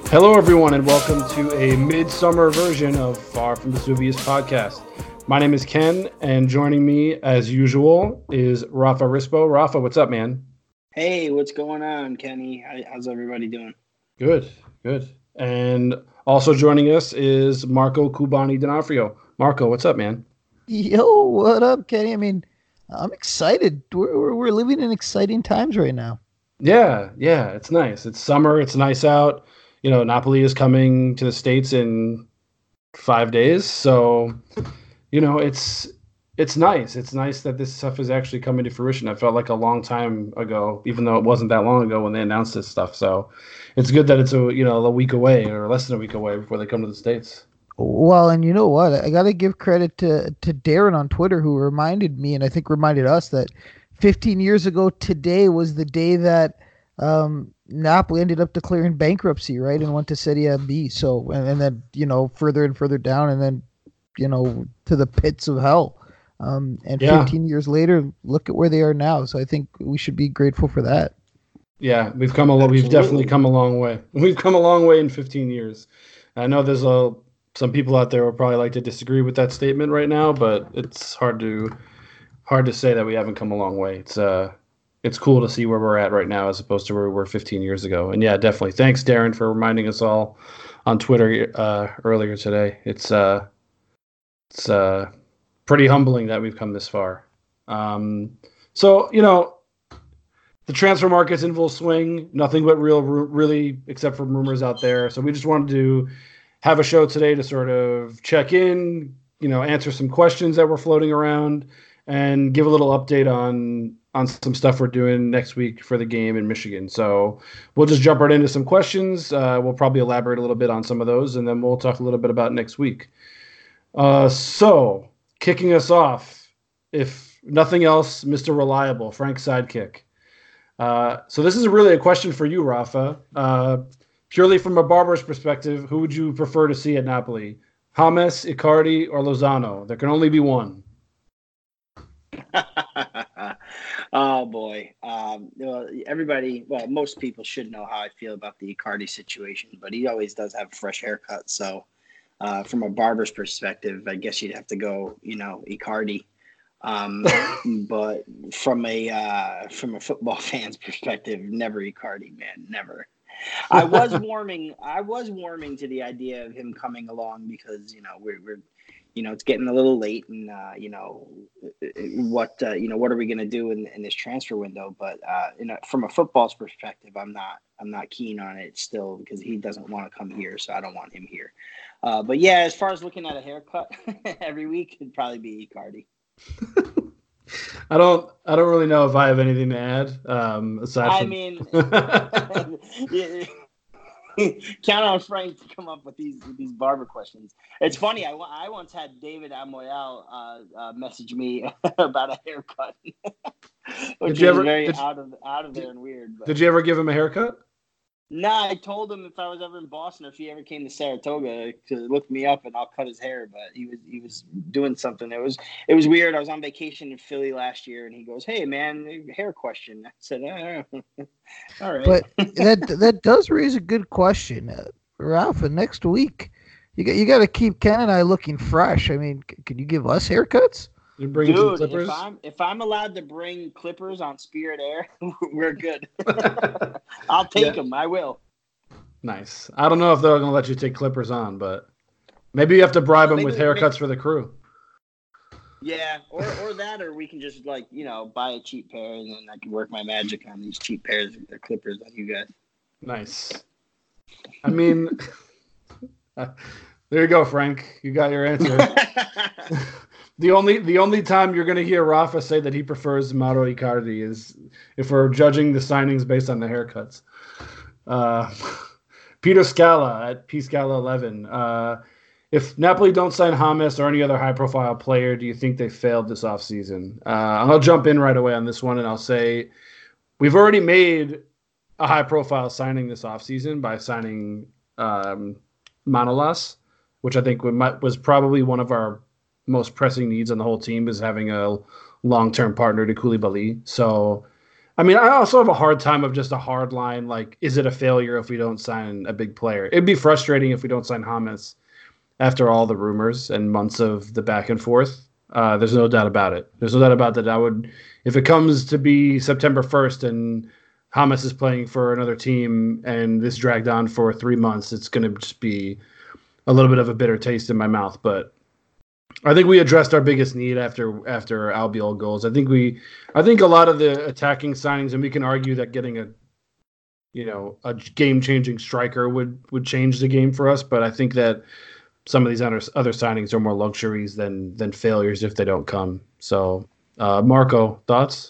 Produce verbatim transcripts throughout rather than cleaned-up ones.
Hello, everyone, and welcome to a midsummer version of Far from Vesuvius podcast. My name is Ken, and joining me, as usual, is Rafa Rispo. Rafa, what's up, man? Hey, what's going on, Kenny? How's everybody doing? Good, good. And also joining us is Marco Cubani D'Onofrio. Marco, what's up, man? Yo, what up, Kenny? I mean, I'm excited. We're, we're, we're living in exciting times right now. Yeah, yeah, it's nice. It's summer. It's nice out. You know, Napoli is coming to the States in five days. So, you know, it's it's nice. It's nice that this stuff is actually coming to fruition. I felt like a long time ago, even though it wasn't that long ago when they announced this stuff. So it's good that it's a you know a week away or less than a week away before they come to the States. Well, and you know what? I got to give credit to, to Darren on Twitter who reminded me, and I think reminded us, that fifteen years ago today was the day that um, Napoli ended up declaring bankruptcy, right, and went to Serie B. So, and, and then, you know, further and further down, and then, you know, to the pits of hell. Um, and yeah. fifteen years later, look at where they are now. So I think we should be grateful for that. Yeah, we've come a we've definitely come a long way. We've come a long way in fifteen years. I know there's a some people out there will probably like to disagree with that statement right now, but it's hard to hard to say that we haven't come a long way. It's uh it's cool to see where we're at right now as opposed to where we were fifteen years ago. And yeah, definitely. Thanks, Darren, for reminding us all on Twitter uh, earlier today. It's uh it's uh pretty humbling that we've come this far. Um, so you know. The transfer market's in full swing. Nothing but real, really, except for rumors out there. So we just wanted to have a show today to sort of check in, you know, answer some questions that were floating around, and give a little update on on some stuff we're doing next week for the game in Michigan. So we'll just jump right into some questions. Uh, we'll probably elaborate a little bit on some of those, and then we'll talk a little bit about next week. Uh, so kicking us off, if nothing else, Mister Reliable, Frank Sidekick. Uh, so this is really a question for you, Rafa. Uh, purely from a barber's perspective, who would you prefer to see at Napoli? James, Icardi, or Lozano? There can only be one. Oh, boy. Um, well, everybody, well, most people should know how I feel about the Icardi situation, but he always does have a fresh haircut. So uh, from a barber's perspective, I guess you'd have to go, you know, Icardi. Um, but from a uh, from a football fan's perspective, never Icardi, man, never. I was warming, I was warming to the idea of him coming along because you know we're, we're you know it's getting a little late, and uh, you know what uh, you know what are we gonna do in, in this transfer window? But uh, you know, from a football's perspective, I'm not I'm not keen on it still because he doesn't want to come here, so I don't want him here. Uh, but yeah, as far as looking at a haircut every week, it'd probably be Icardi. I don't. I don't really know if I have anything to add. Um, aside I from... mean, count on Frank to come up with these with these barber questions. It's funny. I, I once had David Amoyal uh, uh, message me about a haircut, which did you is ever, very did, out of out of there and weird. But. Did you ever give him a haircut? Nah, I told him if I was ever in Boston or if he ever came to Saratoga to look me up and I'll cut his hair. But he was he was doing something. It was it was weird. I was on vacation in Philly last year, and he goes, "Hey, man, hair question." I said, oh, "All right." But that that does raise a good question, uh, Rafa. Next week, you got you got to keep Ken and I looking fresh. I mean, c- can you give us haircuts? You bring Dude, some clippers? if I'm if I'm allowed to bring clippers on Spirit Air, we're good. I'll take yeah. them. I will. Nice. I don't know if they're going to let you take clippers on, but maybe you have to bribe them maybe, with haircuts maybe, for the crew. Yeah, or or that, or we can just like you know buy a cheap pair and then I can work my magic on these cheap pairs of the clippers on you guys. Nice. I mean, uh, there you go, Frank. You got your answer. The only the only time you're going to hear Rafa say that he prefers Mauro Icardi is if we're judging the signings based on the haircuts. Uh, Peter Scala at P Scala eleven. Uh, if Napoli don't sign James or any other high-profile player, do you think they failed this offseason? Uh, I'll jump in right away on this one, and I'll say we've already made a high-profile signing this offseason by signing um, Manolas, which I think was probably one of our most pressing needs on the whole team is having a long-term partner to Koulibaly. So I mean, I also have a hard time of just a hard line. Like, is it a failure if we don't sign a big player? It'd be frustrating if we don't sign James after all the rumors and months of the back and forth. Uh, there's no doubt about it. There's no doubt about that. I would, if it comes to be September first and James is playing for another team and this dragged on for three months, it's going to just be a little bit of a bitter taste in my mouth. But I think we addressed our biggest need after after Albiol goals. I think we, I think a lot of the attacking signings, and we can argue that getting a, you know, a game-changing striker would would change the game for us. But I think that some of these other other signings are more luxuries than than failures if they don't come. So, uh, Marco, thoughts?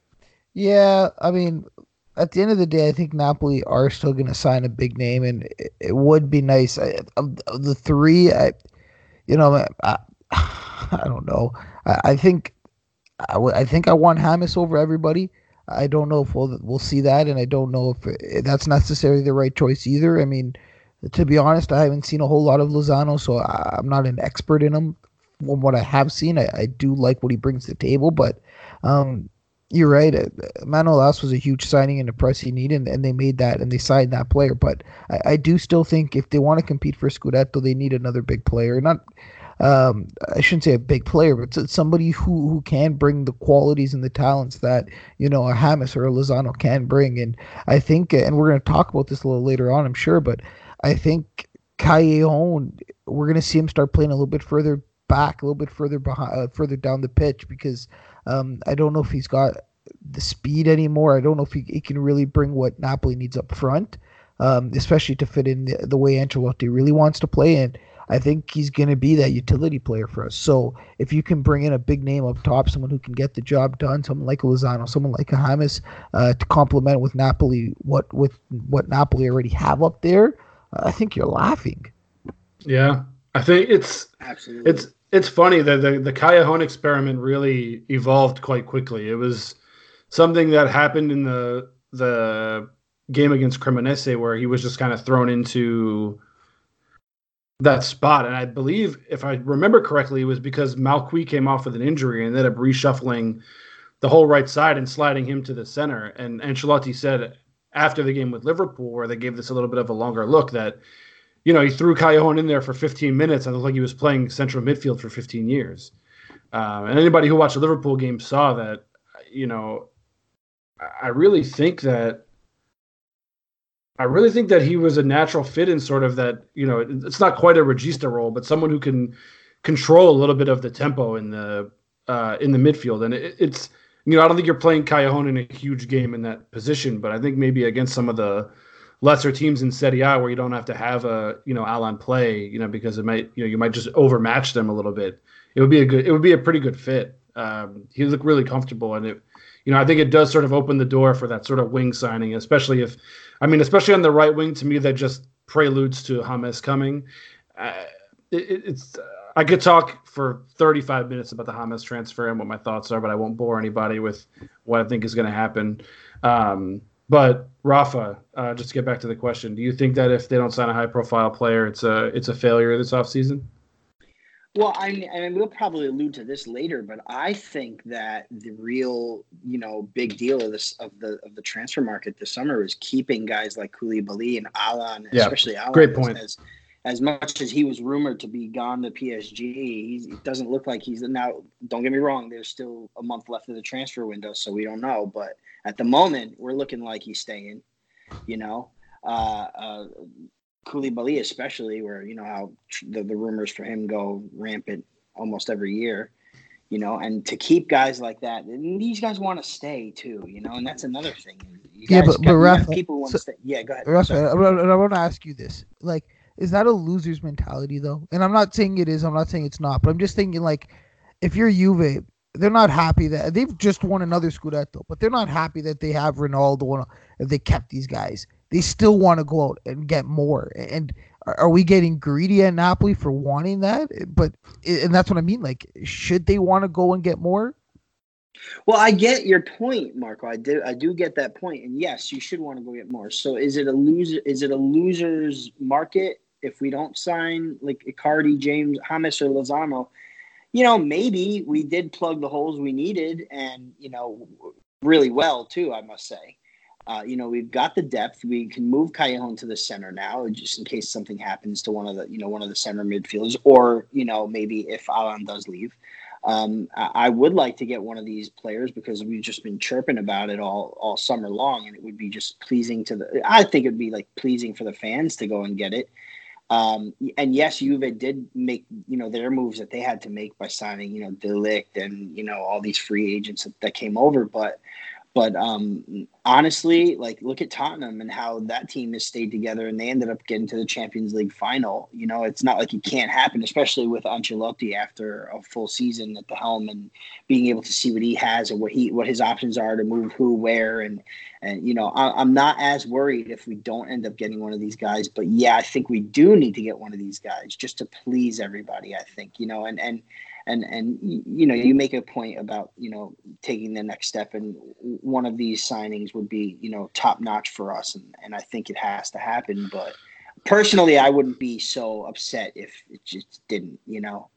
Yeah, I mean, at the end of the day, I think Napoli are still going to sign a big name, and it, it would be nice. I, of, of the three, I, you know, I, I don't know. I, I think I, w- I think I want James over everybody. I don't know if we'll we'll see that, and I don't know if it, that's necessarily the right choice either. I mean, to be honest, I haven't seen a whole lot of Lozano, so I, I'm not an expert in him. From what I have seen, I, I do like what he brings to the table, but um, you're right. Uh, Manolas was a huge signing in the price he needed, and, and they made that, and they signed that player. But I, I do still think if they want to compete for Scudetto, they need another big player. Not, um, I shouldn't say a big player, but s- somebody who, who can bring the qualities and the talents that, you know, a James or a Lozano can bring. And I think, and we're going to talk about this a little later on, I'm sure, but I think Callejon, we're going to see him start playing a little bit further back, a little bit further behind, uh, further down the pitch, because um, I don't know if he's got the speed anymore. I don't know if he, he can really bring what Napoli needs up front, um, especially to fit in the, the way Ancelotti really wants to play. And I think he's going to be that utility player for us. So if you can bring in a big name up top, someone who can get the job done, someone like a Lozano, someone like a James, uh, to complement with Napoli, what with what Napoli already have up there, I think you're laughing. Yeah, I think it's Absolutely. it's it's funny that the the Callejon experiment really evolved quite quickly. It was something that happened in the the game against Cremonese where he was just kind of thrown into that spot. And I believe, if I remember correctly, it was because Malqui came off with an injury and ended up reshuffling the whole right side and sliding him to the center. And Ancelotti said after the game with Liverpool, where they gave this a little bit of a longer look, that, you know, he threw Callejon in there for fifteen minutes and it looked like he was playing central midfield for fifteen years. Uh, and anybody who watched the Liverpool game saw that, you know, I really think that I really think that he was a natural fit in sort of that, you know, it's not quite a regista role, but someone who can control a little bit of the tempo in the uh, in the midfield. And it, it's, you know, I don't think you're playing Callejon in a huge game in that position, but I think maybe against some of the lesser teams in Serie A where you don't have to have a, you know, Alan play, you know, because it might, you know, you might just overmatch them a little bit. It would be a good, it would be a pretty good fit. Um, he looked really comfortable, and it, you know, I think it does sort of open the door for that sort of wing signing, especially if, I mean, especially on the right wing, to me, that just preludes to James coming. Uh, it, it's, uh, I could talk for thirty-five minutes about the James transfer and what my thoughts are, but I won't bore anybody with what I think is going to happen. Um, but Rafa, uh, just to get back to the question, do you think that if they don't sign a high-profile player, it's a it's a failure this offseason? Well, I mean, I mean, we'll probably allude to this later, but I think that the real, you know, big deal of this of the of the transfer market this summer is keeping guys like Koulibaly and Alan, Yeah, especially Alan, great point. as as much as he was rumored to be gone to P S G. He's, it doesn't look like he's now. Don't get me wrong. There's still a month left of the transfer window, so we don't know. But at the moment, we're looking like he's staying. You know. Uh, uh, Koulibaly especially, where, you know, how the, the rumors for him go rampant almost every year, you know, and to keep guys like that, and these guys want to stay too, you know, and that's another thing. You Yeah, guys but but got, you got Rafa, people who want so, to stay. Yeah, go ahead. Rafa, Sorry. I, I, I want to ask you this: like, is that a loser's mentality though? And I'm not saying it is. I'm not saying it's not. But I'm just thinking, like, if you're Juve, they're not happy that they've just won another Scudetto, but they're not happy that they have Ronaldo. If they kept these guys, they still want to go out and get more. And are, are we getting greedy at Napoli for wanting that? But and that's what I mean. Like, should they want to go and get more? Well, I get your point, Marco. I do, I do get that point, and yes, you should want to go get more. So, is it a loser? Is it a losers market if we don't sign like Icardi, James, James, or Lozano? You know, maybe we did plug the holes we needed, and, you know, really well too, I must say. Uh, you know, we've got the depth. We can move Callejon to the center now, just in case something happens to one of the, you know, one of the center midfielders, or, you know, maybe if Alan does leave. Um, I, I would like to get one of these players because we've just been chirping about it all, all summer long, and it would be just pleasing to the, I think it'd be like pleasing for the fans to go and get it. Um, and yes, Juve did make, you know, their moves that they had to make by signing, you know, De Ligt and, you know, all these free agents that, that came over, but But um, honestly, like, look at Tottenham and how that team has stayed together, and they ended up getting to the Champions League final. You know, it's not like it can't happen, especially with Ancelotti after a full season at the helm and being able to see what he has and what he what his options are to move who, where, and and you know, I, I'm not as worried if we don't end up getting one of these guys. But yeah, I think we do need to get one of these guys just to please everybody. I think, you know, and and. And, and you know, you make a point about, you know, taking the next step. And one of these signings would be, you know, top notch for us. And, and I think it has to happen. But personally, I wouldn't be so upset if it just didn't, you know.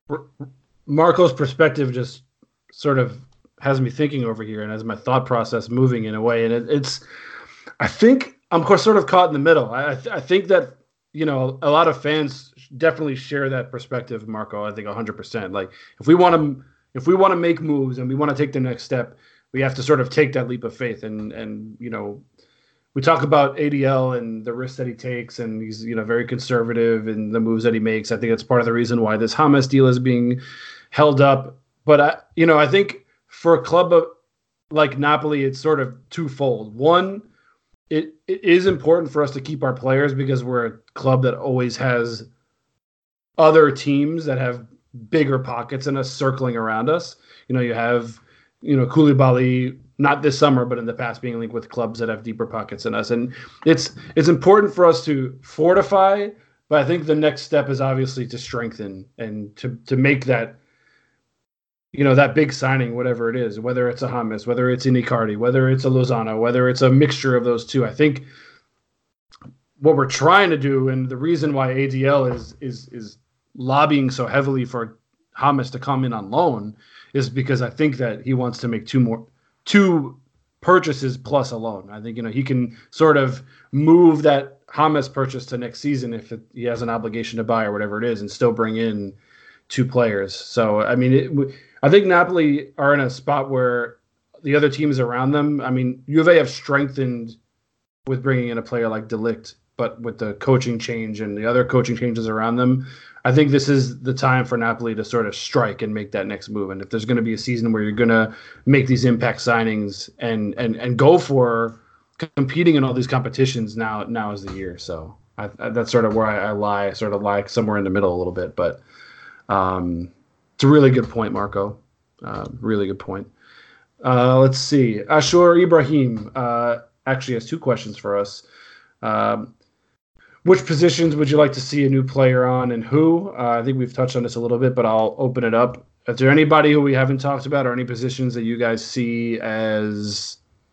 Marco's perspective just sort of has me thinking over here and has my thought process moving in a way. And it, it's, I think I'm sort of caught in the middle. I, th- I think that, you know, a lot of fans definitely share that perspective, Marco. I think one hundred percent. Like, if we want to, if we want to make moves and we want to take the next step, we have to sort of take that leap of faith. And and you know, we talk about A D L and the risks that he takes, and he's, you know, very conservative in the moves that he makes. I think that's part of the reason why this James deal is being held up. But I, you know, I think for a club of, like Napoli, it's sort of twofold. One, it, it is important for us to keep our players because we're a club that always has other teams that have bigger pockets than us circling around us. You know, you have, you know, Koulibaly, not this summer, but in the past, being linked with clubs that have deeper pockets than us. And it's it's important for us to fortify, but I think the next step is obviously to strengthen and to to make that, you know, that big signing, whatever it is, whether it's a James, whether it's an Icardi, whether it's a Lozano, whether it's a mixture of those two. I think what we're trying to do, and the reason why A D L is is is lobbying so heavily for James to come in on loan, is because I think that he wants to make two more two purchases plus a loan. I think, you know, he can sort of move that James purchase to next season if it, he has an obligation to buy or whatever it is, and still bring in two players. So I mean, it, I think Napoli are in a spot where the other teams around them, I mean, Juve have strengthened with bringing in a player like De Ligt, but with the coaching change and the other coaching changes around them, I think this is the time for Napoli to sort of strike and make that next move. And if there's going to be a season where you're going to make these impact signings and and and go for competing in all these competitions, now now is the year. So I, I, that's sort of where I, I lie, I sort of lie somewhere in the middle a little bit. But um, it's a really good point, Marco. Uh, really good point. Uh, let's see. Ashur Ibrahim uh, actually has two questions for us. Um, Which positions would you like to see a new player on, and who? Uh, I think we've touched on this a little bit, but I'll open it up. Is there anybody who we haven't talked about, or any positions that you guys see as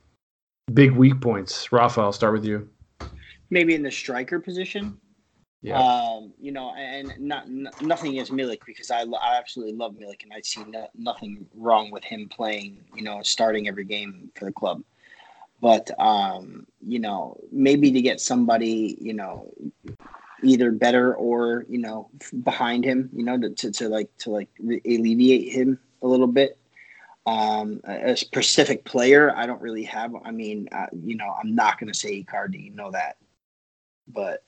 big weak points? Rafa, I'll start with you. Maybe in the striker position. Yeah. Um, you know, and not n- nothing against Milik, because I, I absolutely love Milik, and I see no, nothing wrong with him playing, you know, starting every game for the club. But, um, you know, maybe to get somebody, you know, either better or, you know, behind him, you know, to, to, to like to like alleviate him a little bit. Um, a, a specific player, I don't really have. I mean, uh, you know, I'm not going to say Icardi, you know that. But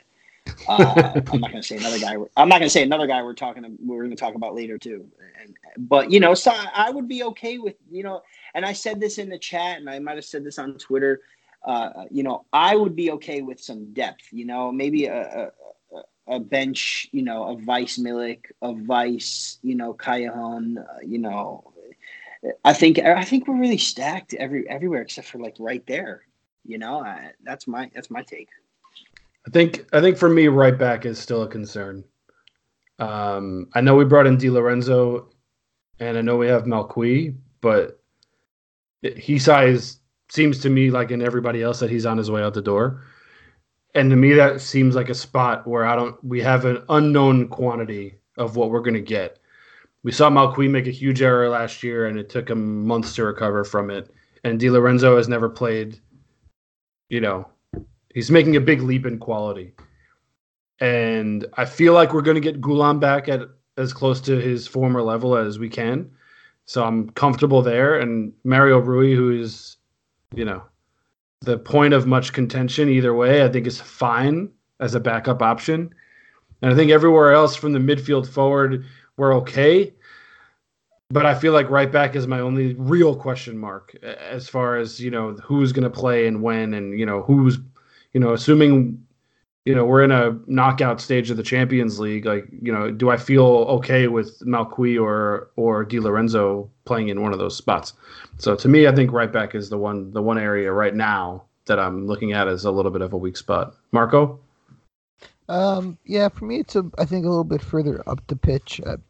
uh, I'm not going to say another guy. I'm not going to say another guy we're talking. We're going to talk about later too. And but you know, so I would be okay with, you know. And I said this in the chat, and I might have said this on Twitter. Uh, you know, I would be okay with some depth. You know, maybe a a, a bench. You know, a Vice Milik, a Vice. You know, Callejon. Uh, you know, I think I think we're really stacked every everywhere except for like right there. You know, I, that's my that's my take. I think I think for me, right back is still a concern. Um, I know we brought in Di Lorenzo, and I know we have Malqui, but he size seems to me like in everybody else that he's on his way out the door. And to me, that seems like a spot where I don't, we have an unknown quantity of what we're going to get. We saw Malqui make a huge error last year, and it took him months to recover from it. and Di Lorenzo has never played. You know, he's making a big leap in quality, and I feel like we're going to get Gulam back at as close to his former level as we can. So I'm comfortable there, and Mario Rui, who is, you know, the point of much contention either way, I think is fine as a backup option. And I think everywhere else from the midfield forward, we're okay. But I feel like right back is my only real question mark as far as, you know, who's going to play and when, and, you know, who's, you know, assuming, you know, we're in a knockout stage of the Champions League. Like, you know, do I feel okay with Malqui or, or Di Lorenzo playing in one of those spots? So to me, I think right back is the one, the one area right now that I'm looking at as a little bit of a weak spot. Marco? Um, yeah, for me, it's a, I think a little bit further up the pitch. Uh,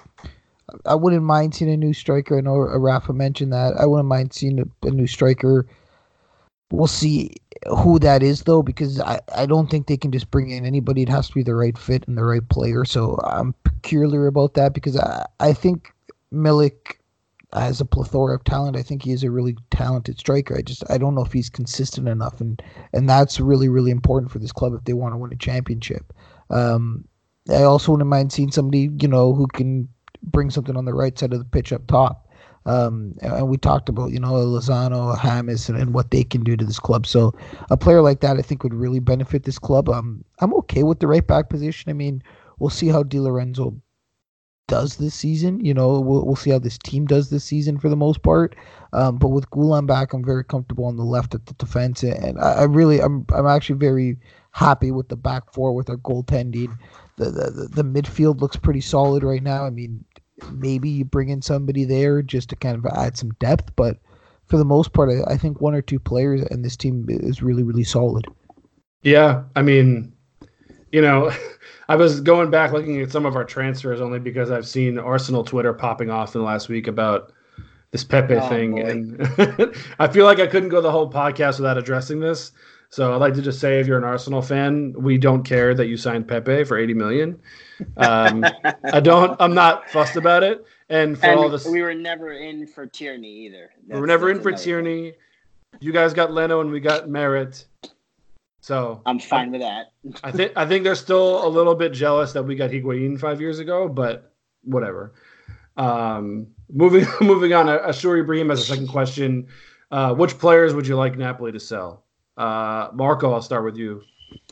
I wouldn't mind seeing a new striker. I know Rafa mentioned that. I wouldn't mind seeing a, a new striker. We'll see who that is, though, because I, I don't think they can just bring in anybody. It has to be the right fit and the right player. So I'm peculiar about that because I, I think Milik has a plethora of talent. I think he is a really talented striker. I just I don't know if he's consistent enough, and and that's really really important for this club if they want to win a championship. Um, I also wouldn't mind seeing somebody, you know, who can bring something on the right side of the pitch up top. Um, and we talked about, you know, Lozano, James, and, and what they can do to this club. So a player like that, I think, would really benefit this club. Um, I'm okay with the right back position. I mean, we'll see how Di Lorenzo does this season. You know, we'll we'll see how this team does this season for the most part. Um, but with Gulam back, I'm very comfortable on the left at the defense, and I, I really, I'm I'm actually very happy with the back four with our goaltending. The, the the midfield looks pretty solid right now. I mean, maybe you bring in somebody there just to kind of add some depth, but for the most part, I, I think one or two players and this team is really really solid. Yeah, I mean, you know, I was going back looking at some of our transfers only because I've seen Arsenal Twitter popping off in the last week about this Pepe oh, thing, boy. and I feel like I couldn't go the whole podcast without addressing this. So I'd like to just say, if you're an Arsenal fan, we don't care that you signed Pepe for eighty million. Um, I don't. I'm not fussed about it. And for and all this, we were never in for Tierney either. That's, we were never in for another Tierney. Thing. You guys got Leno, and we got Merritt. So I'm fine I, with that. I think I think they're still a little bit jealous that we got Higuain five years ago, but whatever. Um, moving moving on, Ashuri Brahim has a second question. Uh, which players would you like Napoli to sell? Uh, Marco, I'll start with you.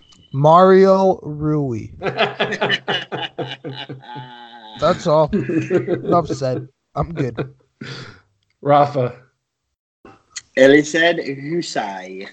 Mario Rui. That's all. Enough said. I'm good. Rafa. Elised Husai.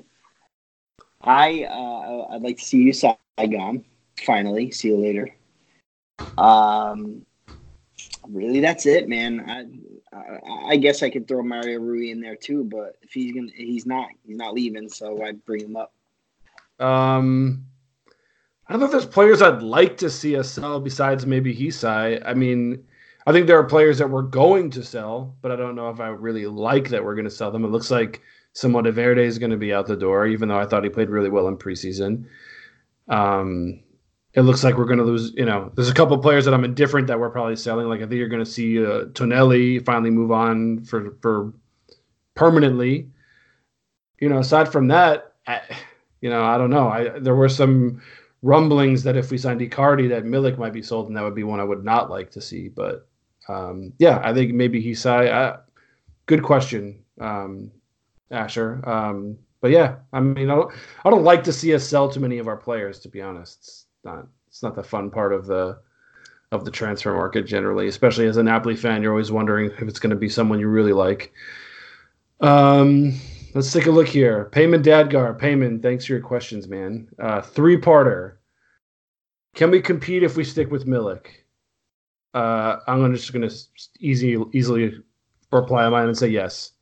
I uh, I'd like to see Husai gone. Finally, see you later. Um, really, that's it, man. I, I I guess I could throw Mario Rui in there too, but if he's gonna, he's not, he's not leaving, so I bring him up. Um, I don't know if there's players I'd like to see us sell besides maybe Husai. I mean, I think there are players that we're going to sell, but I don't know if I really like that we're going to sell them. It looks like Simone Verde is going to be out the door, even though I thought he played really well in preseason. Um, it looks like we're going to lose, you know, there's a couple of players that I'm indifferent that we're probably selling. Like I think you're going to see uh, Tonelli finally move on for, for permanently. You know, aside from that, I, you know, I don't know. I There were some rumblings that if we signed Icardi that Milik might be sold, and that would be one I would not like to see. But um, yeah, I think maybe Husai. I, good question, um, Asher. Um, but yeah, I mean, I don't, I don't like to see us sell too many of our players, to be honest. It's not, it's not the fun part of the of the transfer market generally, especially as a Napoli fan. You're always wondering if it's going to be someone you really like. Um, let's take a look here. Payman Dadgar. Payman, thanks for your questions, man. Uh, three-parter. Can we compete if we stick with Milik? Uh, I'm just going to easy, easily reply on mine and say yes.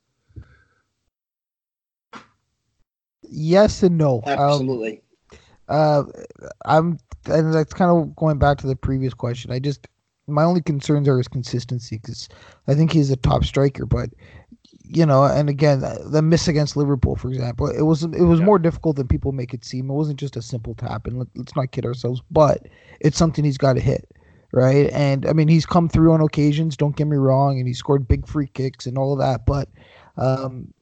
Yes and no. Absolutely. Um, uh, I'm, and that's kind of going back to the previous question. I just, my only concerns are his consistency because I think he's a top striker, but you know, and again, the miss against Liverpool, for example, it was it was yeah. more difficult than people make it seem. It wasn't just a simple tap, and let, let's not kid ourselves, but it's something he's got to hit, right? And I mean, he's come through on occasions. Don't get me wrong, and he scored big free kicks and all of that, but. Um,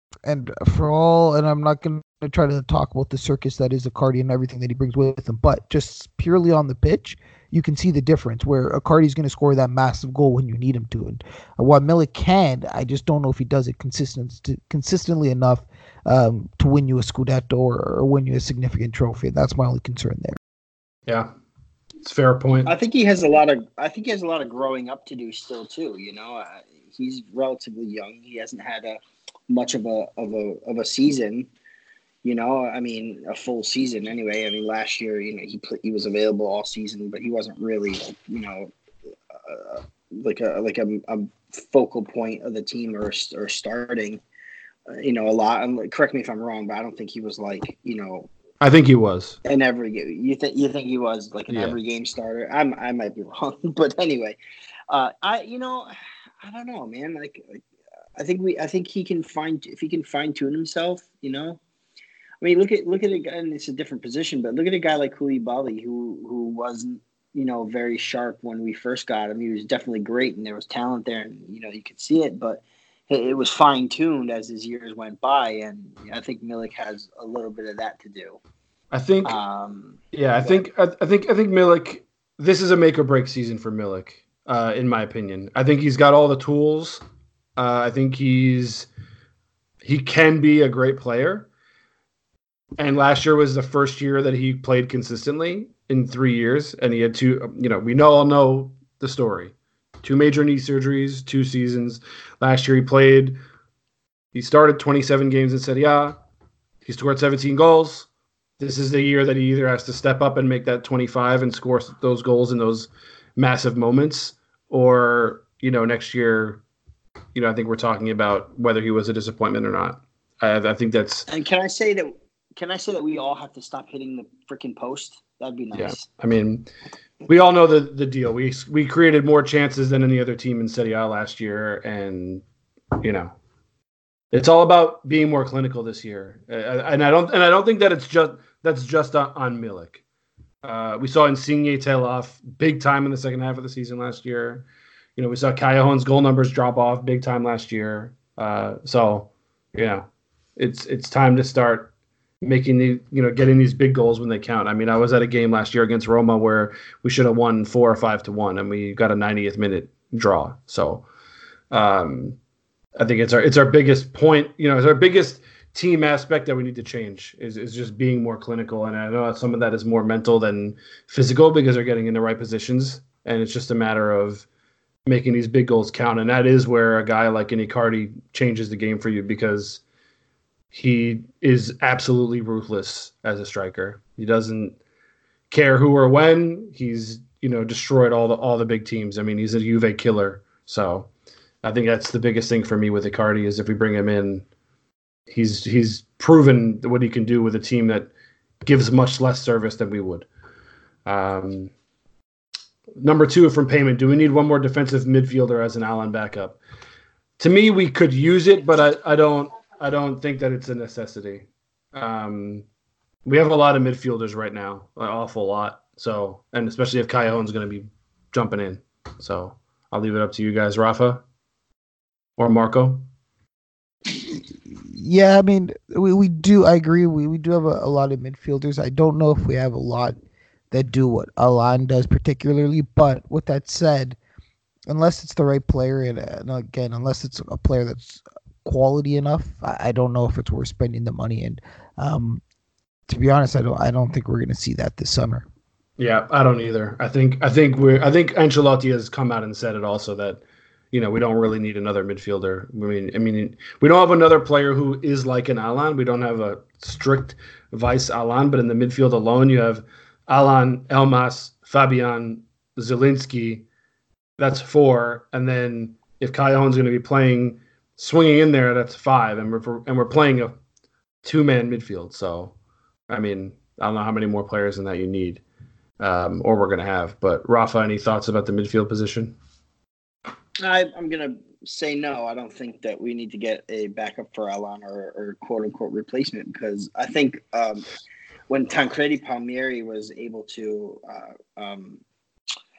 and for all, and I'm not going to try to talk about the circus that is Icardi and everything that he brings with him, but just purely on the pitch, you can see the difference where Icardi's going to score that massive goal when you need him to. And while Milik can, I just don't know if he does it consistent, consistently enough um, to win you a Scudetto or, or win you a significant trophy. That's my only concern there. Yeah, it's a fair point. I think he has a lot of. I think he has a lot of growing up to do still too. You know, uh, he's relatively young. He hasn't had a much of a of a of a season. You know, I mean, a full season anyway. I mean, last year, you know, he pl- he was available all season, but he wasn't really, you know, uh, like a like a, a focal point of the team or or starting. Uh, you know, a lot. And correct me if I'm wrong, but I don't think he was like, you know, I think he was. in every game. You think you think he was like an Yeah. every game starter? I'm I might be wrong, but anyway, uh, I you know, I don't know, man. Like, like, I think we I think he can find if he can fine tune himself. You know, I mean, look at look at a guy, and it's a different position, but look at a guy like Koulibaly who who wasn't you know very sharp when we first got him. He was definitely great, and there was talent there, and you know you could see it, but it, it was fine tuned as his years went by, and I think Milik has a little bit of that to do. I think. Um, Yeah, I think. I, I think. I think Milik. This is a make or break season for Milik, uh, in my opinion. I think he's got all the tools. Uh, I think he's he can be a great player. And last year was the first year that he played consistently in three years, and he had two. You know, we know all know the story: two major knee surgeries, two seasons. Last year he played. He started twenty-seven games in Serie A. He scored seventeen goals. This is the year that he either has to step up and make that twenty-five and score those goals in those massive moments, or you know, next year, you know, I think we're talking about whether he was a disappointment or not. I, I think that's. and can I say that? Can I say that we all have to stop hitting the freaking post? That'd be nice. Yeah, I mean, we all know the the deal. We we created more chances than any other team in Serie A last year, and you know, it's all about being more clinical this year. Uh, and I don't and I don't think that it's just that's just on, on Milik. Uh, we saw Insigne tail off big time in the second half of the season last year. You know, we saw Callejon's goal numbers drop off big time last year. Uh, so, you know, it's it's time to start making the you know getting these big goals when they count. I mean, I was at a game last year against Roma where we should have won four or five to one, and we got a ninetieth minute draw. So, um, I think it's our it's our biggest point. You know, it's our biggest team aspect that we need to change is is just being more clinical. And I know some of that is more mental than physical because they're getting in the right positions, and it's just a matter of making these big goals count. And that is where a guy like an Icardi changes the game for you because he is absolutely ruthless as a striker. He doesn't care who or when. He's, you know, destroyed all the all the big teams. I mean, he's a Juve killer. So I think that's the biggest thing for me with Icardi is if we bring him in, he's he's proven what he can do with a team that gives much less service than we would. Um, number two from payment, do we need one more defensive midfielder as an Allan backup? To me, we could use it, but I, I don't I don't think that it's a necessity. Um, we have a lot of midfielders right now, an awful lot. So, and especially if Callejon's going to be jumping in. So I'll leave it up to you guys, Rafa or Marco. Yeah, I mean, we, we do. I agree. We, we do have a, a lot of midfielders. I don't know if we have a lot that do what Allan does particularly. But with that said, unless it's the right player, and, and again, unless it's a player that's quality enough, I, I don't know if it's worth spending the money. And um, to be honest, I don't. I don't think we're going to see that this summer. Yeah, I don't either. I think I think we're I think Ancelotti has come out and said it also that, you know, we don't really need another midfielder. I mean, I mean, we don't have another player who is like an Allan. We don't have a strict vice Allan, but in the midfield alone, you have Allan, Elmas, Fabian, Zielinski. That's four, and then if Callejon's going to be playing, swinging in there, that's five, and we're and we're playing a two-man midfield. So, I mean, I don't know how many more players than that you need, um, or we're going to have. But Rafa, any thoughts about the midfield position? I, I'm going to say no. I don't think that we need to get a backup for Allan or, or quote-unquote replacement because I think um, when Tancredi Palmieri was able to uh, um,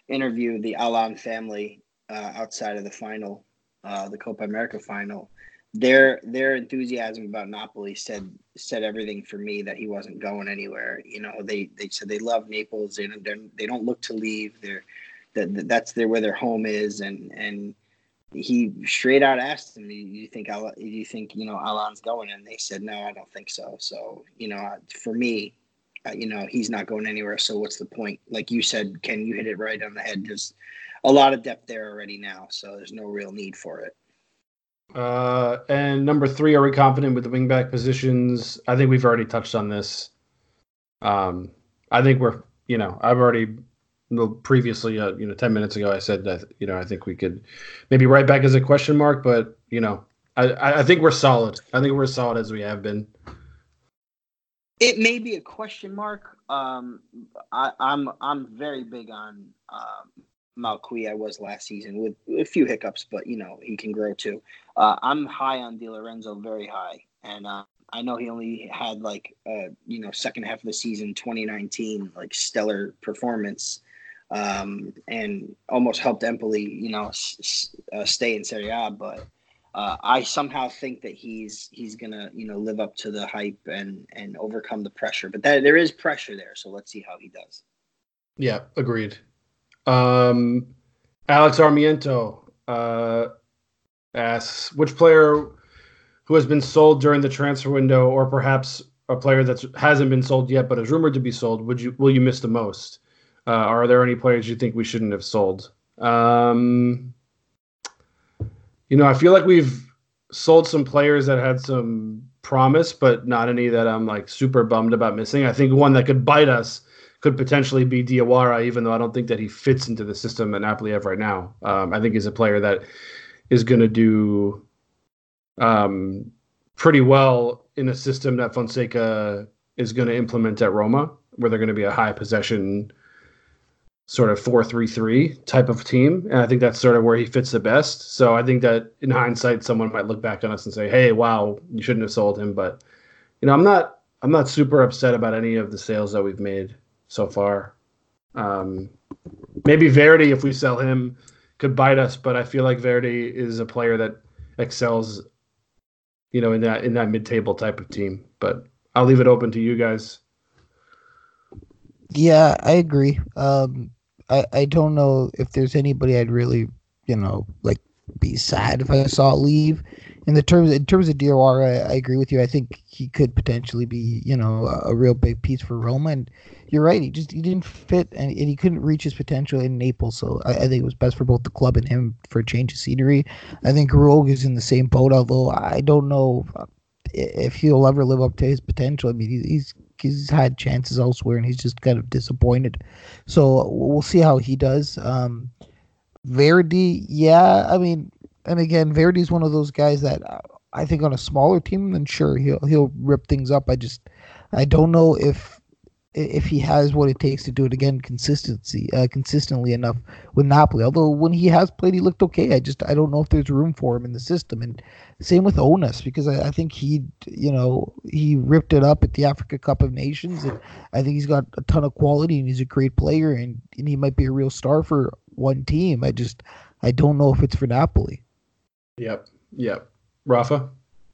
interview the Allan family uh, outside of the final, uh, the Copa America final, their their enthusiasm about Napoli said said everything for me that he wasn't going anywhere. You know, they they said they love Naples. They don't they don't look to leave. They're that that's their where their home is, and and he straight out asked them, "Do you think Al, do you think you know Alan's going?" And they said, "No, I don't think so." So you know, for me, uh, you know, he's not going anywhere. So what's the point? Like you said, Ken, you hit it right on the head. There's a lot of depth there already now, so there's no real need for it. Uh, and number three, are we confident with the wingback positions? I think we've already touched on this. Um, I think we're, you know, I've already previously, uh, you know, ten minutes ago, I said that, you know, I think we could maybe right back as a question mark, but, you know, I, I think we're solid. I think we're solid as we have been. It may be a question mark. Um, I, I'm I'm very big on um, Malqui. I was last season with a few hiccups, but you know he can grow too. Uh, I'm high on Di Lorenzo, very high, and uh, I know he only had like uh, you know second half of the season, twenty nineteen, like stellar performance, um, and almost helped Empoli, you know, s- uh, stay in Serie A, but. Uh, I somehow think that he's he's gonna you know live up to the hype and and overcome the pressure, but that there is pressure there. So let's see how he does. Yeah, agreed. Um, Alex Armiento uh, asks which player who has been sold during the transfer window, or perhaps a player that hasn't been sold yet but is rumored to be sold, would you will you miss the most? Uh, are there any players you think we shouldn't have sold? Um, You know, I feel like we've sold some players that had some promise, but not any that I'm like super bummed about missing. I think one that could bite us could potentially be Diawara, even though I don't think that he fits into the system that Napoli have right now. Um, I think he's a player that is going to do um, pretty well in a system that Fonseca is going to implement at Roma, where they're going to be a high possession sort of four three three type of team. And I think that's sort of where he fits the best. So I think that in hindsight, someone might look back on us and say, hey, wow, you shouldn't have sold him. But, you know, I'm not I'm not super upset about any of the sales that we've made so far. Um, maybe Verdi, if we sell him, could bite us. But I feel like Verdi is a player that excels, you know, in that in that mid-table type of team. But I'll leave it open to you guys. Yeah, I agree. Um, I, I don't know if there's anybody I'd really, you know, like be sad if I saw leave. In the terms in terms of Diawara, I, I agree with you. I think he could potentially be, you know, a, a real big piece for Roma. And you're right, he just he didn't fit, and, and he couldn't reach his potential in Naples. So I, I think it was best for both the club and him for a change of scenery. I think Rogue is in the same boat, although I don't know if he'll ever live up to his potential. I mean, he, he's he's had chances elsewhere, and he's just kind of disappointed. So we'll see how he does. Um, Verdi, yeah, I mean, and again, Verdi's one of those guys that uh, I think on a smaller team, then sure he'll he'll rip things up. I just I don't know if if he has what it takes to do it again consistency uh, consistently enough with Napoli. Although when he has played, he looked okay. I just I don't know if there's room for him in the system. And same with Onus, because I, I think he you know he ripped it up at the Africa Cup of Nations, and I think he's got a ton of quality, and he's a great player, and, and he might be a real star for one team. I just I don't know if it's for Napoli. Yep. Yep. Rafa?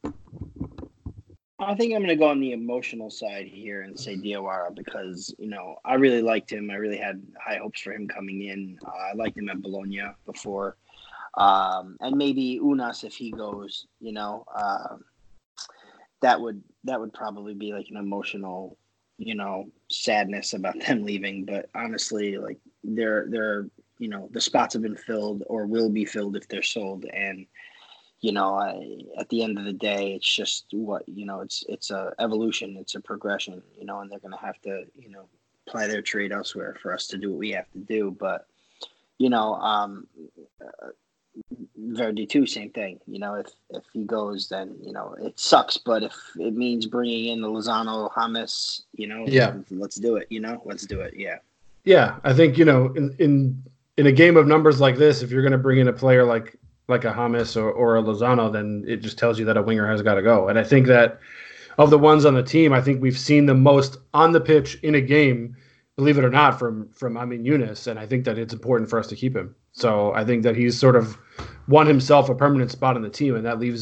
I think I'm going to go on the emotional side here and say Diawara because, you know, I really liked him. I really had high hopes for him coming in. Uh, I liked him at Bologna before. Um, and maybe Unas, if he goes, you know, uh, that would that would probably be like an emotional, you know, sadness about them leaving. But honestly, like they're, they're, you know, the spots have been filled or will be filled if they're sold. And, you know, I, at the end of the day, it's just what, you know, it's it's a evolution, it's a progression, you know, and they're going to have to, you know, apply their trade elsewhere for us to do what we have to do. But, you know, um, uh, Verdi too, same thing. You know, if if he goes, then, you know, it sucks. But if it means bringing in the Lozano, James, you know, yeah, let's do it. You know, let's do it. Yeah. Yeah, I think, you know, in in in a game of numbers like this, if you're going to bring in a player like like a James or, or a Lozano, then it just tells you that a winger has got to go. And I think that of the ones on the team, I think we've seen the most on the pitch in a game, believe it or not, from from Amin Younes, and I think that it's important for us to keep him. So I think that he's sort of won himself a permanent spot on the team, and that leaves,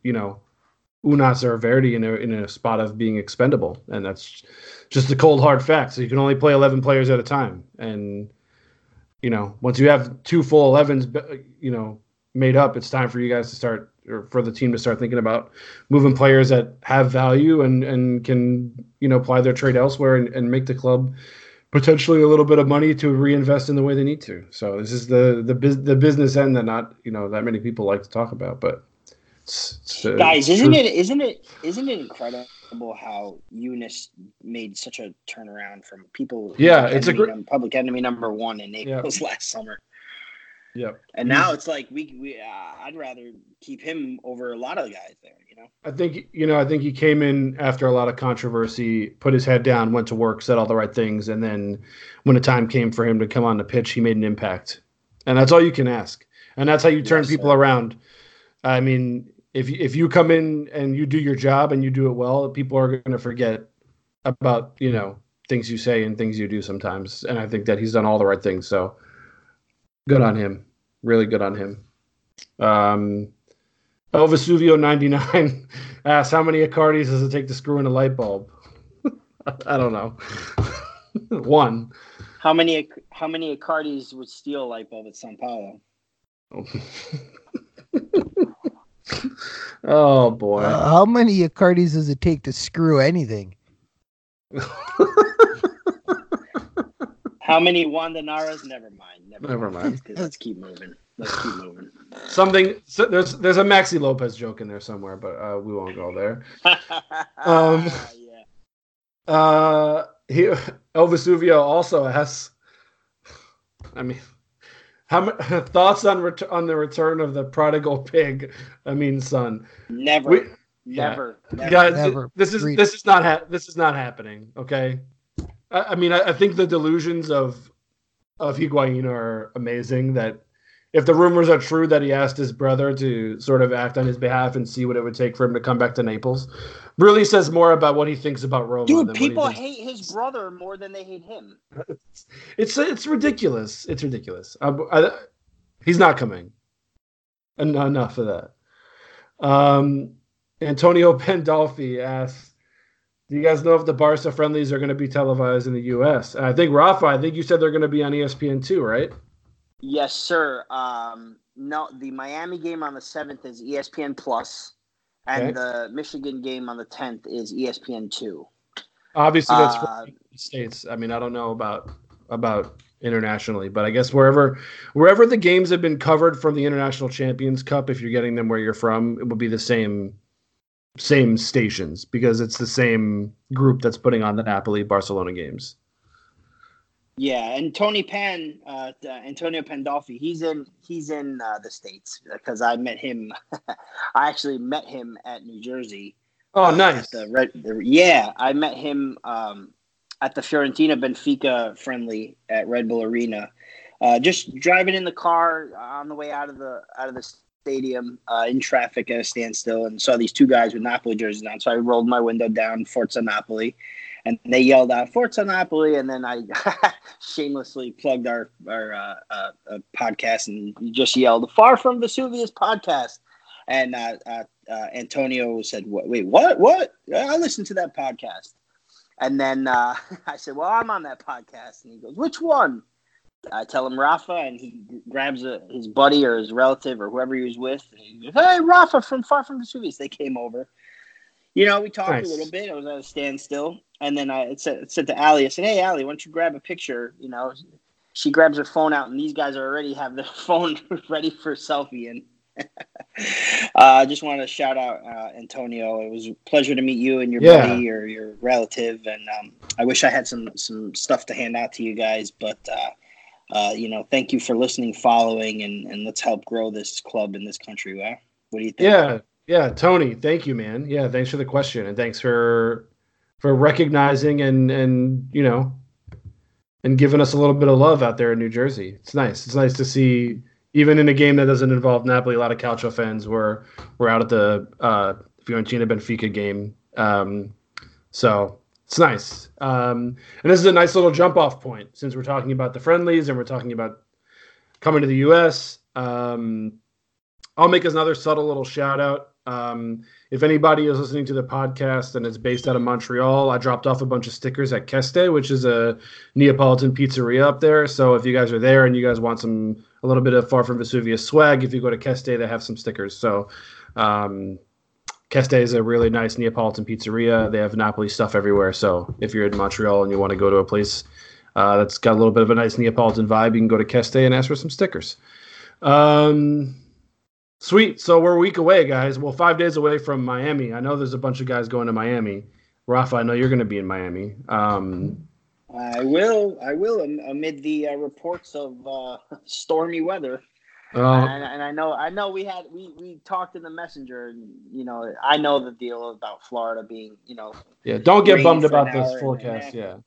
you know, Unas or Verdi in a in a spot of being expendable, and that's just a cold hard fact. So you can only play eleven players at a time, and you know, once you have two full elevens, you know, made up, it's time for you guys to start, or for the team to start thinking about moving players that have value and and can, you know, apply their trade elsewhere and, and make the club potentially a little bit of money to reinvest in the way they need to. So this is the the biz, the business end that not, you know, that many people like to talk about, but it's, it's, guys, it's isn't true. it isn't it isn't it incredible how Eunice made such a turnaround from people? Yeah, public it's a enemy great num- public enemy number one in Naples Yeah. last summer. Yep. And now it's like we we uh, I'd rather keep him over a lot of guys there, you know. I think, you know, I think he came in after a lot of controversy, put his head down, went to work, said all the right things, and then when the time came for him to come on the pitch, he made an impact. And that's all you can ask. And that's how you turn Yes, people sir. around. I mean, if if you come in and you do your job and you do it well, people are going to forget about, you know, things you say and things you do sometimes. And I think that he's done all the right things. So good on him. Really good on him. Um, El Vesuvio ninety-nine asks, how many Icardis does it take to screw in a light bulb? I don't know. One. How many how many Icardis would steal a light bulb at Sao Paulo? Oh, boy. Uh, how many Icardis does it take to screw anything? How many Wandanaras? Never mind. Never, Never mind. Let's, let's keep moving. Let's keep moving. Something so there's there's a Maxi Lopez joke in there somewhere, but uh, we won't go there. Um, yeah. Uh, he, El Vesuvio also asks, I mean, how ma- thoughts on ret- on the return of the prodigal pig? I mean, son. Never. We, never. yeah. Never. Guys, Never. this is Agreed. this is not ha- this is not happening. Okay. I, I mean, I, I think the delusions of of Higuain are amazing. That if the rumors are true that he asked his brother to sort of act on his behalf and see what it would take for him to come back to Naples, really says more about what he thinks about Roma. Dude, than people what he thinks. hate his brother more than they hate him. It's it's ridiculous. It's ridiculous. I, I, he's not coming. En- enough of that. Um, Antonio Pandolfi asks, do you guys know if the Barca friendlies are going to be televised in the U S? And I think, Rafa, I think you said they're going to be on E S P N two, right? Yes, sir. Um, no, the Miami game on the seventh is E S P N Plus, and Okay. the Michigan game on the tenth is E S P N two. Obviously, that's Uh, for the United States. I mean, I don't know about about internationally, but I guess wherever wherever the games have been covered from the International Champions Cup, if you're getting them where you're from, it will be the same same stations because it's the same group that's putting on the Napoli Barcelona games. Yeah, and Tony Pan, uh, uh, Antonio Pandolfi, he's in he's in uh, the States because I met him. I actually met him at New Jersey. Oh, uh, nice. at the Red, the, yeah, I met him um, at the Fiorentina Benfica friendly at Red Bull Arena. Uh, just driving in the car on the way out of the out of the stadium uh, in traffic at a standstill, and saw these two guys with Napoli jerseys on. So I rolled my window down, Forza Napoli. And they yelled out Forza Napoli, and then I shamelessly plugged our our uh, uh, uh, podcast, and just yelled "Far from Vesuvius podcast." And uh, uh, uh, Antonio said, "Wait, what? What? I listened to that podcast." And then uh, I said, "Well, I'm on that podcast." And he goes, "Which one?" I tell him Rafa, and he grabs a, his buddy or his relative or whoever he was with. And he goes, "Hey, Rafa from Far from Vesuvius." They came over. You know, we talked Nice. a little bit. I was at a standstill. And then I said, said to Allie, I said, "Hey, Allie, why don't you grab a picture?" You know, she grabs her phone out, and these guys already have their phone ready for a selfie. And uh, I just wanted to shout out uh, Antonio. It was a pleasure to meet you and your Yeah. buddy or your relative. And um, I wish I had some some stuff to hand out to you guys. But, uh, uh, you know, thank you for listening, following, and, and let's help grow this club in this country. Wow. What do you think? Yeah, yeah, Tony, thank you, man. Yeah, thanks for the question, and thanks for for recognizing and and you know and giving us a little bit of love out there in New Jersey. It's nice. It's nice to see, even in a game that doesn't involve Napoli, a lot of Calcio fans were were out at the uh, Fiorentina Benfica game. Um, so it's nice, um, and this is a nice little jump off point since we're talking about the friendlies and we're talking about coming to the U S. Um, I'll make another subtle little shout out. Um, if anybody is listening to the podcast and it's based out of Montreal, I dropped off a bunch of stickers at Keste, which is a Neapolitan pizzeria up there. So if you guys are there and you guys want some a little bit of Far From Vesuvius swag, if you go to Keste, they have some stickers. So um, Keste is a really nice Neapolitan pizzeria. They have Napoli stuff everywhere. So if you're in Montreal and you want to go to a place uh, that's got a little bit of a nice Neapolitan vibe, you can go to Keste and ask for some stickers. Um, sweet. So we're a week away, guys. Well, five days away from Miami. I know there's a bunch of guys going to Miami. Rafa, I know you're going to be in Miami. Um, I will. I will amid the uh, reports of uh, stormy weather. Uh, and, and I know, I know, we had we, we talked in the messenger, and you know, I know the deal about Florida being, you know, yeah. Don't get bummed for an about this hour forecast. and Yeah.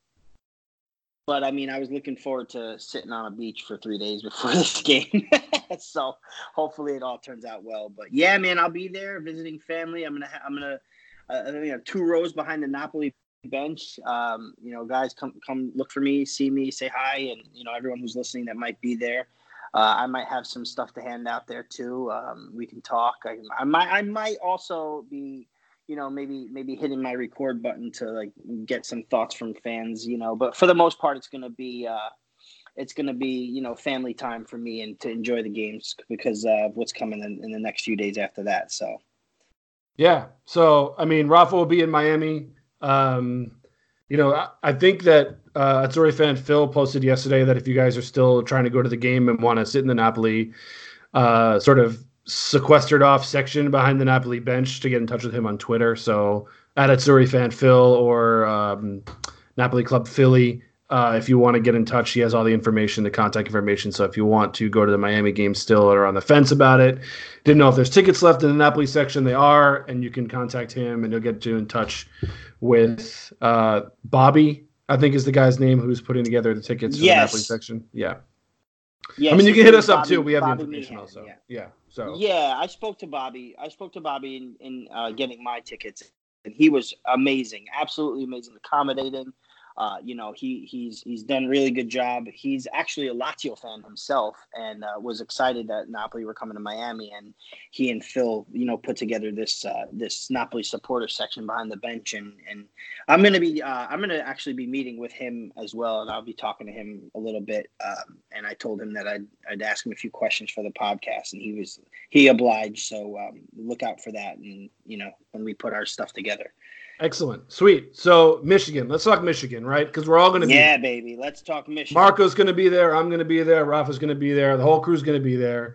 But I mean, I was looking forward to sitting on a beach for three days before this game, so hopefully it all turns out well. But yeah, man, I'll be there visiting family. I'm gonna, ha- I'm gonna, uh, I think I have two rows behind the Napoli bench. Um, you know, guys, come, come look for me, see me, say hi, and you know, everyone who's listening that might be there. Uh, I might have some stuff to hand out there too. Um, we can talk. I, I might, I might also be, you know, maybe maybe hitting my record button to like get some thoughts from fans. You know, but for the most part, it's gonna be, uh, it's gonna be, you know, family time for me and to enjoy the games because uh, of what's coming in, in the next few days after that. So. Yeah. So I mean, Rafa will be in Miami. Um, you know, I, I think that uh, Azzurri fan Phil posted yesterday that if you guys are still trying to go to the game and want to sit in the Napoli uh, sort of sequestered off section behind the Napoli bench, to get in touch with him on Twitter. So at Azzurri fan Phil or um, Napoli Club Philly, uh, if you want to get in touch, he has all the information, the contact information. So if you want to go to the Miami game still or on the fence about it, didn't know if there's tickets left in the Napoli section, they are, and you can contact him and he'll get you in touch with uh, Bobby, I think is the guy's name, who's putting together the tickets for Yes. the Napoli section. Yeah. Yes, I mean, you can hit us up Bobby- too. We have Bobby the information Meehan, also. yeah. Yeah. So Yeah, I spoke to Bobby. I spoke to Bobby in, in uh, getting my tickets, and he was amazing, absolutely amazing, accommodating. Uh, you know, he he's he's done a really good job. He's actually a Lazio fan himself, and uh, was excited that Napoli were coming to Miami. And he and Phil, you know, put together this uh, this Napoli supporter section behind the bench. And and I'm gonna be uh, I'm gonna actually be meeting with him as well, and I'll be talking to him a little bit. Um, and I told him that I'd I'd ask him a few questions for the podcast, and he was he obliged. So um, look out for that, and you know, when we put our stuff together. excellent. Sweet. So Michigan, let's talk Michigan, right? Because we're all going to be Yeah, baby. Let's talk Michigan. Marco's going to be there. I'm going to be there. Rafa's going to be there. The whole crew's going to be there.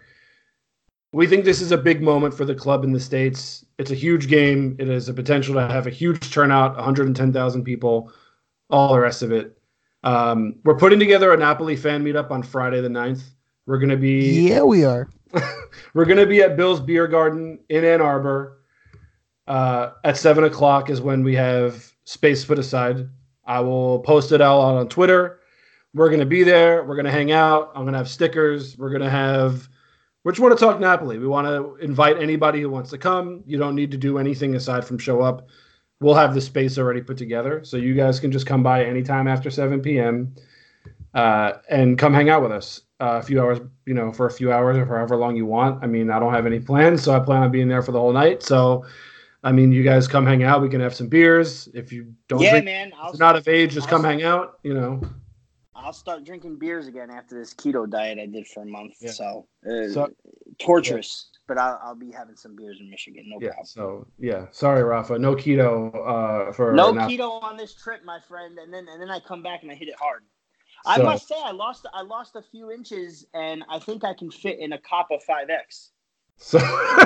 We think this is a big moment for the club in the States. It's a huge game. It has a potential to have a huge turnout, one hundred ten thousand people, all the rest of it. Um, we're putting together a Napoli fan meetup on Friday the ninth. We're going to be Yeah, we are. we're going to be at Bill's Beer Garden in Ann Arbor. Uh, at seven o'clock is when we have space put aside. I will post it out on Twitter. We're going to be there. We're going to hang out. I'm going to have stickers. We're going to have, we just want to talk Napoli. We want to invite anybody who wants to come. You don't need to do anything aside from show up. We'll have the space already put together. So you guys can just come by anytime after seven p.m. Uh, and come hang out with us uh, a few hours, you know, for a few hours or for however long you want. I mean, I don't have any plans, so I plan on being there for the whole night. So, I mean, you guys come hang out. We can have some beers. If you don't yeah, drink, man. I'll if you're not of age, just I'll come start- hang out, you know. I'll start drinking beers again after this keto diet I did for a month. Yeah. So, uh, So- torturous, but I'll, I'll be having some beers in Michigan. No Yeah, problem. so, yeah. Sorry, Rafa. No keto uh, for No Nap- keto on this trip, my friend. And then and then I come back and I hit it hard. I So- must say, I lost I lost a few inches, and I think I can fit in a Kappa five X. So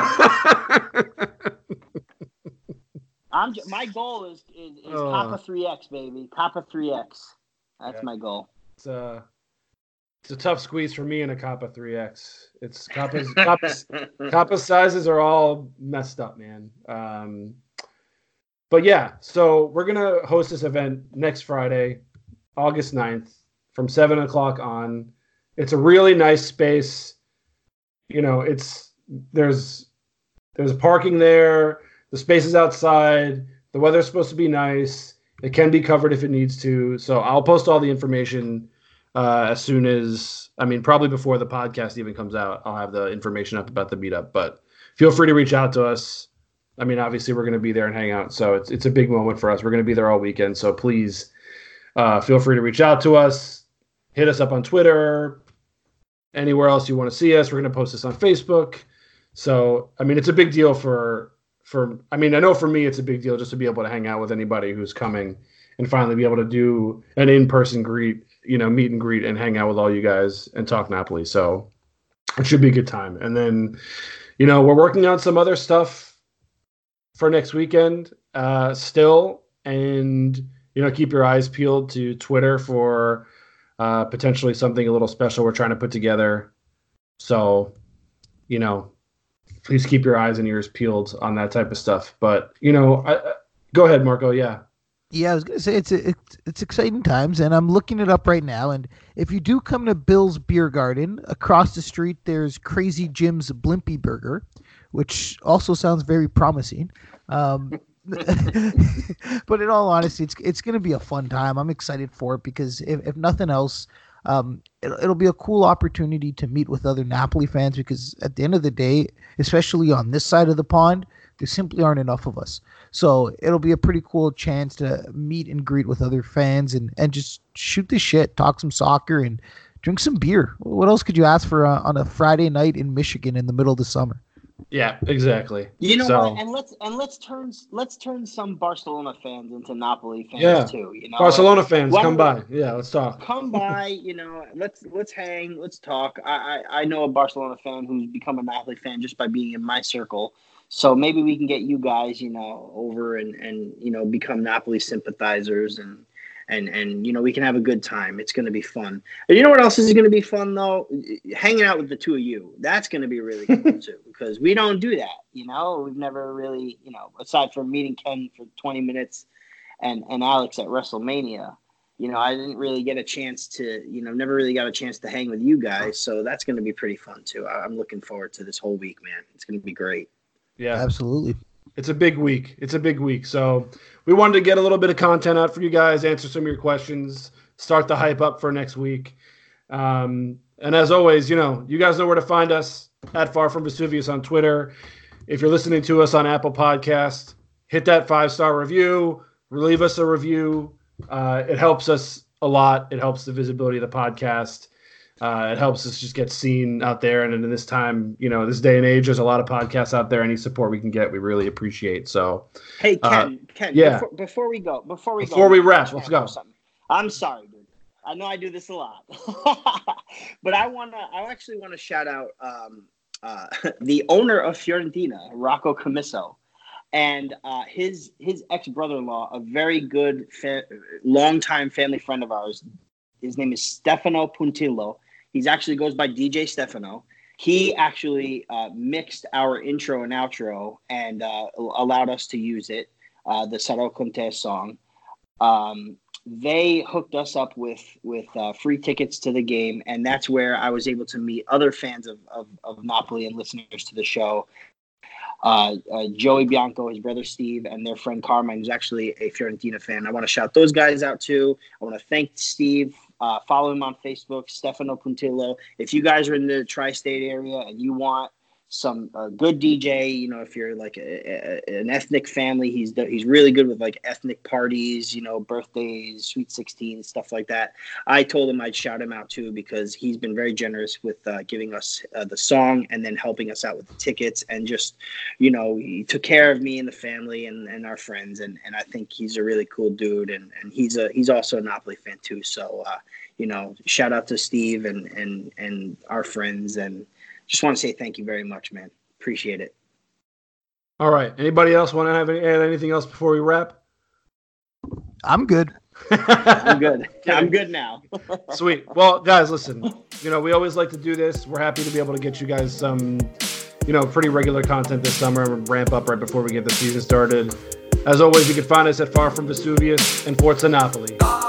I'm j- my goal is is, is Oh. Kappa three X, baby. Kappa three X. That's Yeah. my goal. it's, uh, it's a tough squeeze for me in a Kappa three X. It's Kappa's, Kappa's, Kappa sizes are all messed up, man. Um, but yeah, so we're going to host this event next Friday, August ninth, from seven o'clock on. It's a really nice space. You know, it's there's there's parking there. The space is outside. The weather's supposed to be nice. It can be covered if it needs to. So I'll post all the information uh, as soon as, I mean, probably before the podcast even comes out. I'll have the information up about the meetup. But feel free to reach out to us. I mean, obviously we're going to be there and hang out. So it's it's a big moment for us. We're going to be there all weekend. So please uh, feel free to reach out to us. Hit us up on Twitter. Anywhere else you want to see us, we're going to post this on Facebook. So, I mean, it's a big deal for, for, I mean, I know for me, it's a big deal just to be able to hang out with anybody who's coming and finally be able to do an in-person greet, you know, meet and greet and hang out with all you guys and talk Napoli. So it should be a good time. And then, you know, we're working on some other stuff for next weekend uh, still. And, you know, keep your eyes peeled to Twitter for uh, potentially something a little special we're trying to put together. So, you know, please keep your eyes and ears peeled on that type of stuff. But, you know, I, I, go ahead, Marco. Yeah. Yeah, I was gonna say it's it's it's exciting times, and I'm looking it up right now. And if you do come to Bill's Beer Garden, across the street there's Crazy Jim's Blimpie Burger, which also sounds very promising. Um, but in all honesty, it's it's gonna be a fun time. I'm excited for it because if, if nothing else, um, it, it'll be a cool opportunity to meet with other Napoli fans. Because at the end of the day, especially on this side of the pond, there simply aren't enough of us. So it'll be a pretty cool chance to meet and greet with other fans and, and just shoot the shit, talk some soccer, and drink some beer. What else could you ask for uh, on a Friday night in Michigan in the middle of the summer? Yeah, exactly. You know so, what? And let's and let's turn let's turn some Barcelona fans into Napoli fans yeah. too. You know, Barcelona fans, Why come don't by. Yeah, let's talk. Come by. You know, let's let's hang, let's talk. I, I I know a Barcelona fan who's become a Napoli fan just by being in my circle. So maybe we can get you guys, you know, over and, and you know, become Napoli sympathizers and, and, and, you know, we can have a good time. It's going to be fun. And you know what else is going to be fun, though? Hanging out with the two of you. That's going to be really cool, too, because we don't do that, you know? We've never really, you know, aside from meeting Ken for twenty minutes and, and Alex at WrestleMania, you know, I didn't really get a chance to, you know, never really got a chance to hang with you guys. So that's going to be pretty fun, too. I'm looking forward to this whole week, man. It's going to be great. Yeah, absolutely. It's a big week. It's a big week. So we wanted to get a little bit of content out for you guys, answer some of your questions, start the hype up for next week. Um, and as always, you know, you guys know where to find us at Far From Vesuvius on Twitter. If you're listening to us on Apple Podcast, hit that five-star review, leave us a review. Uh, it helps us a lot. It helps the visibility of the podcast. Uh, it helps us just get seen out there. And in this time, you know, this day and age, there's a lot of podcasts out there. Any support we can get, we really appreciate. So, hey, Ken, uh, Ken, yeah. before, before we go, before we before go, we wrap, let's go. I'm sorry, dude. I know I do this a lot, but I want to, I actually want to shout out um, uh, the owner of Fiorentina, Rocco Commisso, and uh, his, his ex-brother-in-law, a very good, fa- longtime family friend of ours. His name is Stefano Puntillo. He actually goes by D J Stefano. He actually uh, mixed our intro and outro and uh, allowed us to use it, uh, the Sarò Con Te song. Um, they hooked us up with with uh, free tickets to the game, and that's where I was able to meet other fans of, of, of Napoli and listeners to the show. Uh, uh, Joey Bianco, his brother Steve, and their friend Carmine, who's actually a Fiorentina fan. I want to shout those guys out too. I want to thank Steve. Uh, follow him on Facebook, Stefano Puntillo. If you guys are in the tri-state area and you want some uh, good D J, you know, if you're like a, a, an ethnic family, he's he's really good with like ethnic parties, you know, birthdays, sweet sixteen, stuff like that. I told him I'd shout him out too because he's been very generous with uh, giving us uh, the song and then helping us out with the tickets and just, you know, he took care of me and the family and, and our friends. And, and I think he's a really cool dude. And, and he's a he's also a Napoli fan too. So, uh, you know, shout out to Steve and and and our friends and. Just want to say thank you very much, man. Appreciate it. All right. Anybody else want to have any, add anything else before we wrap? I'm good. I'm good. I'm good now. Sweet. Well, guys, listen. You know, we always like to do this. We're happy to be able to get you guys some, you know, pretty regular content this summer and ramp up right before we get the season started. As always, you can find us at Far From Vesuvius and Forza Napoli.